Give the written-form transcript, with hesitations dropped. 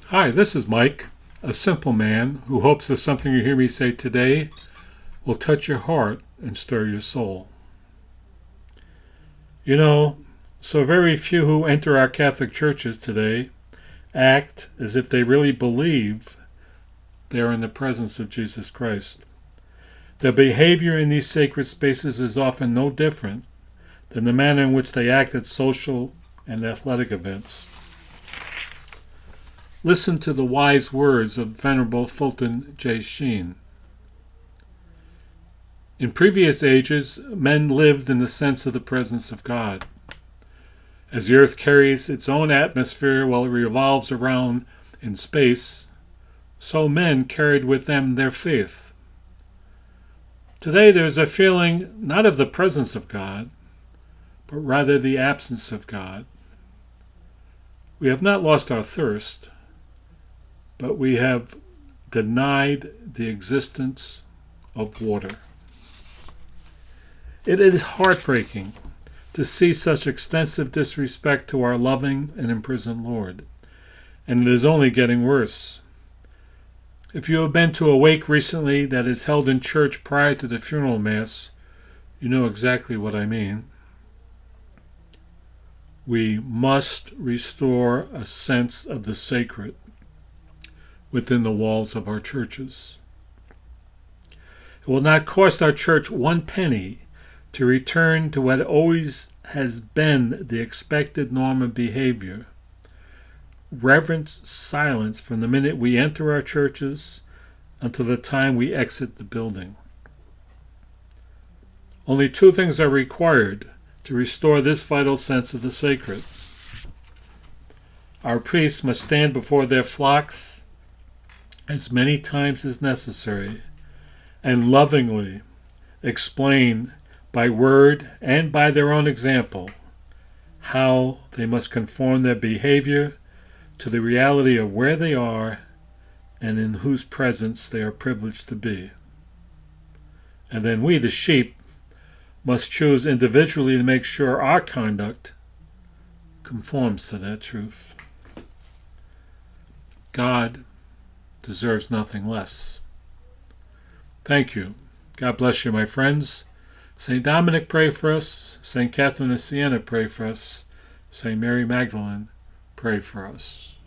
Hi, this is Mike, a simple man who hopes that something you hear me say today will touch your heart and stir your soul. You know, so very few who enter our Catholic churches today act as if they really believe they are in the presence of Jesus Christ. Their behavior in these sacred spaces is often no different than the manner in which they act at social and athletic events. Listen to the wise words of Venerable Fulton J. Sheen. In previous ages, men lived in the sense of the presence of God. As the earth carries its own atmosphere while it revolves around in space, so men carried with them their faith. Today there is a feeling not of the presence of God, but rather the absence of God. We have not lost our thirst, but we have denied the existence of water. It is heartbreaking to see such extensive disrespect to our loving and imprisoned Lord, and it is only getting worse. If you have been to a wake recently that is held in church prior to the funeral mass, you know exactly what I mean. We must restore a sense of the sacred within the walls of our churches. It will not cost our church one penny to return to what always has been the expected norm of behavior. Reverence silence from the minute we enter our churches until the time we exit the building. Only two things are required to restore this vital sense of the sacred. Our priests must stand before their flocks as many times as necessary and lovingly explain by word and by their own example how they must conform their behavior to the reality of where they are and in whose presence they are privileged to be. And then we, the sheep, must choose individually to make sure our conduct conforms to that truth. God deserves nothing less. Thank you. God bless you, my friends. St. Dominic, pray for us. St. Catherine of Siena, pray for us. St. Mary Magdalene, pray for us.